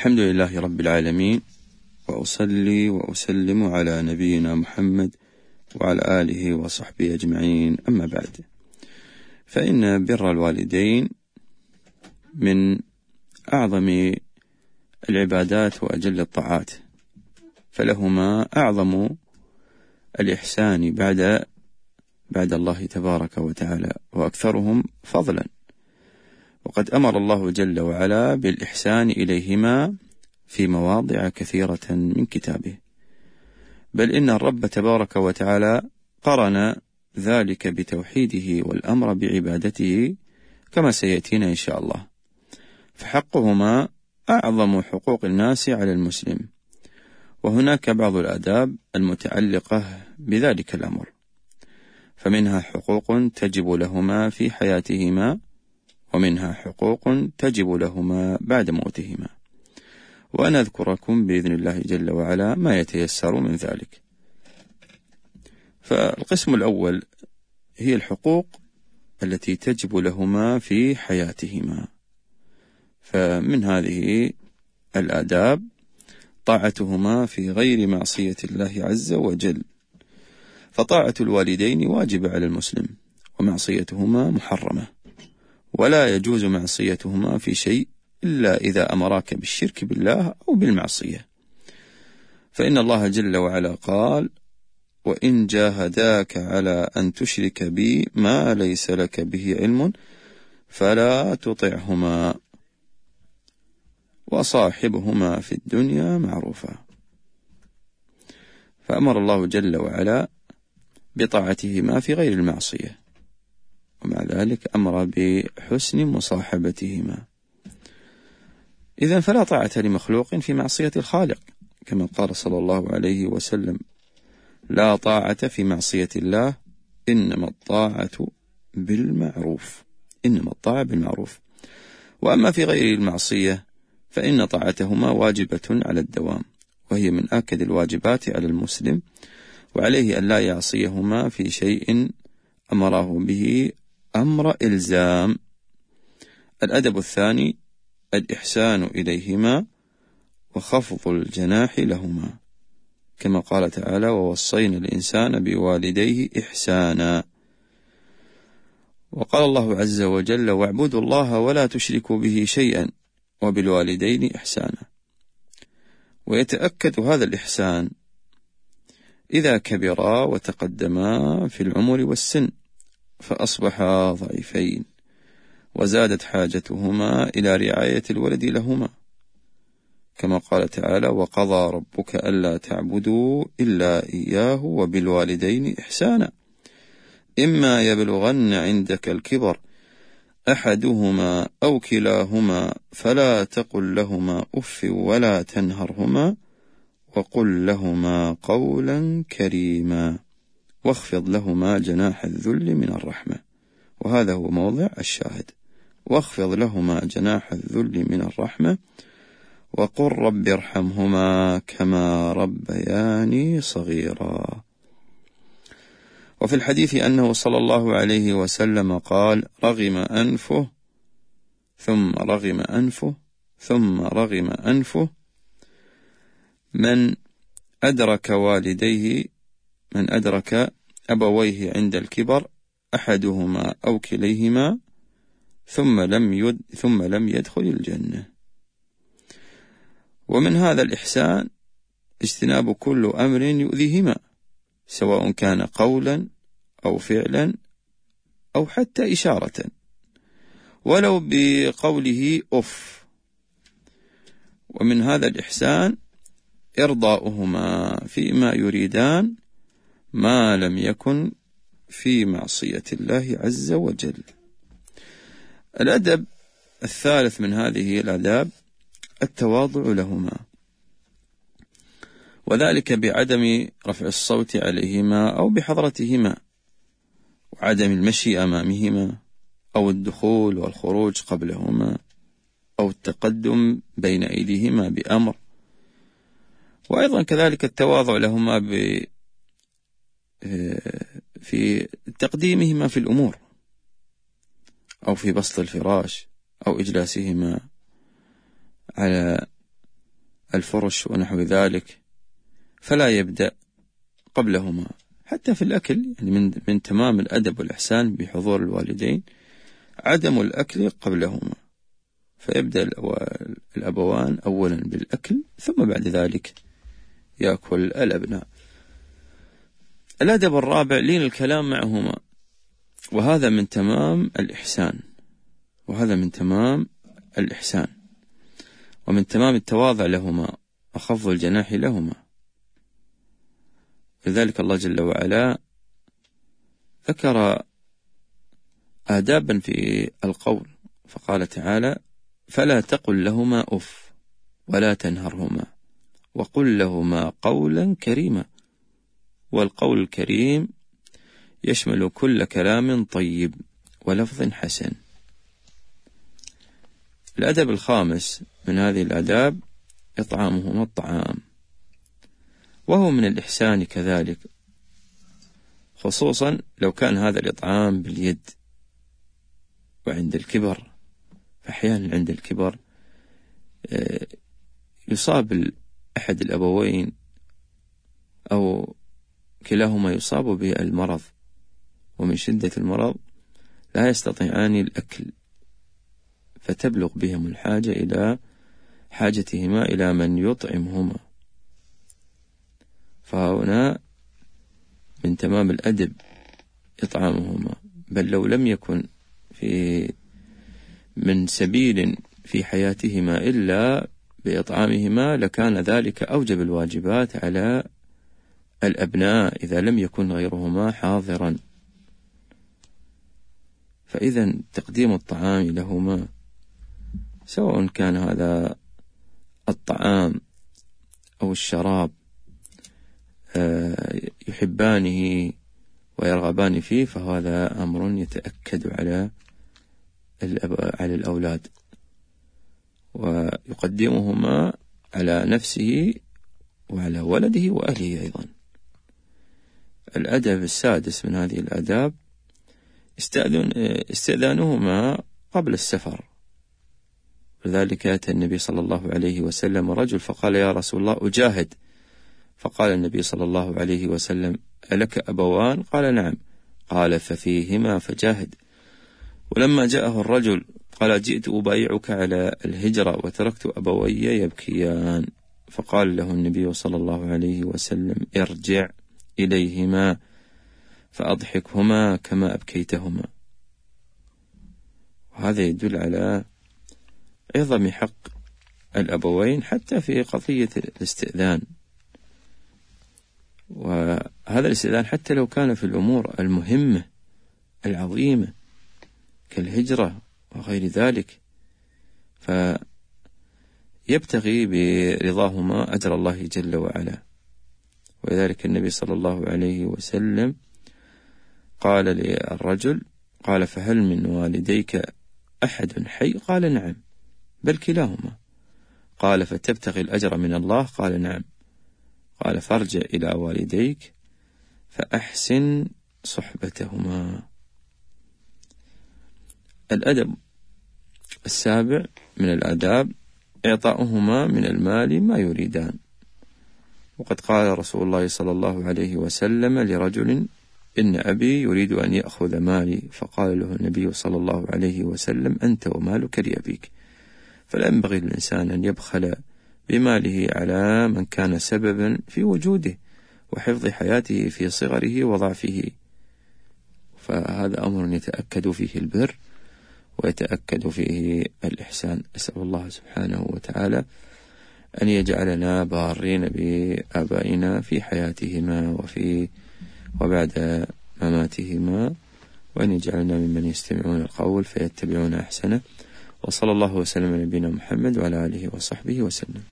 الحمد لله رب العالمين، وأصلي وأسلم على نبينا محمد وعلى آله وصحبه أجمعين. أما بعد، فإن بر الوالدين من أعظم العبادات وأجل الطاعات، فلهما أعظم الإحسان بعد الله تبارك وتعالى، وأكثرهم فضلا. وقد أمر الله جل وعلا بالإحسان إليهما في مواضع كثيرة من كتابه، بل إن الرب تبارك وتعالى قرن ذلك بتوحيده والأمر بعبادته كما سيأتينا إن شاء الله. فحقهما أعظم حقوق الناس على المسلم، وهناك بعض الآداب المتعلقة بذلك الأمر، فمنها حقوق تجب لهما في حياتهما، ومنها حقوق تجب لهما بعد موتهما، وأنا أذكركم بإذن الله جل وعلا ما يتيسر من ذلك. فالقسم الأول هي الحقوق التي تجب لهما في حياتهما، فمن هذه الآداب طاعتهما في غير معصية الله عز وجل، فطاعة الوالدين واجبة على المسلم، ومعصيتهما محرمة، ولا يجوز معصيتهما في شيء إلا إذا أمراك بالشرك بالله أو بالمعصية. فإن الله جل وعلا قال: وإن جاهداك على أن تشرك بي ما ليس لك به علم فلا تطعهما وصاحبهما في الدنيا معروفا. فأمر الله جل وعلا بطاعتهما في غير المعصية، ومع ذلك أمر بحسن مصاحبتهما. إذن فلا طاعة لمخلوق في معصية الخالق، كما قال صلى الله عليه وسلم: لا طاعة في معصية الله، إنما الطاعة بالمعروف. إنما الطاعة بالمعروف. وأما في غير المعصية فإن طاعتهما واجبة على الدوام، وهي من آكد الواجبات على المسلم، وعليه أن لا يعصيهما في شيء أمره به أمر إلزام. الأدب الثاني الإحسان إليهما وخفض الجناح لهما، كما قال تعالى: ووصينا الإنسان بوالديه إحسانا. وقال الله عز وجل: واعبدوا الله ولا تشركوا به شيئا وبالوالدين إحسانا. ويتأكد هذا الإحسان إذا كبرا وتقدما في العمر والسن، فأصبحا ضعيفين، وزادت حاجتهما إلى رعاية الولد لهما، كما قال تعالى: وقضى ربك ألا تعبدوا إلا إياه وبالوالدين إحسانا، إما يبلغن عندك الكبر أحدهما أو كلاهما فلا تقل لهما أف ولا تنهرهما وقل لهما قولا كريما واخفض لهما جناح الذل من الرحمة. وهذا هو موضع الشاهد: واخفض لهما جناح الذل من الرحمة وقل رب ارحمهما كما ربياني صغيرا. وفي الحديث أنه صلى الله عليه وسلم قال: رغم أنفه ثم رغم أنفه ثم رغم أنفه من أدرك أبويه عند الكبر أحدهما أو كليهما ثم لم يدخل الجنة. ومن هذا الإحسان اجتناب كل أمر يؤذيهما، سواء كان قولا أو فعلا أو حتى إشارة، ولو بقوله أف. ومن هذا الإحسان إرضاؤهما فيما يريدان ما لم يكن في معصية الله عز وجل. الأدب الثالث من هذه الآداب التواضع لهما، وذلك بعدم رفع الصوت عليهما أو بحضرتهما، وعدم المشي أمامهما أو الدخول والخروج قبلهما أو التقدم بين أيديهما بأمر. وأيضا كذلك التواضع لهما في تقديمهما في الأمور، أو في بسط الفراش، أو إجلاسهما على الفرش ونحو ذلك فلا يبدأ قبلهما. حتى في الأكل يعني من تمام الأدب والإحسان بحضور الوالدين عدم الأكل قبلهما، فيبدأ الأبوان أولا بالأكل ثم بعد ذلك يأكل الأبناء. الأدب الرابع لين الكلام معهما، وهذا من تمام الإحسان، ومن تمام التواضع لهما وخفض الجناح لهما. لذلك الله جل وعلا ذكر آدابا في القول، فقال تعالى: فلا تقل لهما أف ولا تنهرهما وقل لهما قولا كريما. والقول الكريم يشمل كل كلام طيب ولفظ حسن. الأدب الخامس من هذه الآداب إطعامهما الطعام، وهو من الإحسان كذلك، خصوصا لو كان هذا الإطعام باليد. وعند الكبر، فأحيانا عند الكبر يصاب أحد الأبوين أو كلاهما يصاب بالمرض، ومن شدة المرض لا يستطيعان الأكل، فتبلغ بهم الحاجة إلى حاجتهما إلى من يطعمهما. فهنا من تمام الأدب إطعامهما، بل لو لم يكن من سبيل في حياتهما إلا بإطعامهما لكان ذلك أوجب الواجبات على الأبناء إذا لم يكن غيرهما حاضرا. فإذا تقديم الطعام لهما، سواء كان هذا الطعام أو الشراب يحبانه ويرغبان فيه، فهذا أمر يتأكد على الأولاد، ويقدمهما على نفسه وعلى ولده وأهله أيضا. الأدب السادس من هذه الآداب استئذانهما قبل السفر. لذلك أتى النبي صلى الله عليه وسلم رجل فقال: يا رسول الله أجاهد. فقال النبي صلى الله عليه وسلم: ألك أبوان؟ قال: نعم. قال: ففيهما فجاهد. ولما جاءه الرجل قال: جئت أبايعك على الهجرة وتركت أبوي يبكيان. فقال له النبي صلى الله عليه وسلم: ارجع إليهما فأضحكهما كما أبكيتهما. وهذا يدل على عظم حق الأبوين حتى في قضية الاستئذان. وهذا الاستئذان حتى لو كان في الأمور المهمة العظيمة كالهجرة وغير ذلك، فيبتغي برضاهما أجر الله جل وعلا. ولذلك النبي صلى الله عليه وسلم قال للرجل: قال: فهل من والديك أحد حي؟ قال: نعم، بل كلاهما. قال: فتبتغي الأجر من الله؟ قال: نعم. قال: فارجع إلى والديك فأحسن صحبتهما. الأدب السابع من الآداب إعطاؤهما من المال ما يريدان. وقد قال رسول الله صلى الله عليه وسلم لرجل: إن أبي يريد أن يأخذ مالي. فقال له النبي صلى الله عليه وسلم: أنت ومالك لأبيك. فلا ينبغي للإنسان أن يبخل بماله على من كان سببا في وجوده وحفظ حياته في صغره وضعفه، فهذا أمر يتأكد فيه البر ويتأكد فيه الإحسان. أسأل الله سبحانه وتعالى أن يجعلنا بارين بآبائنا في حياتهما وبعد مماتهما، وأن يجعلنا ممن يستمعون القول فيتبعون أحسنه. وصلى الله وسلم على نبينا محمد وعلى آله وصحبه وسلم.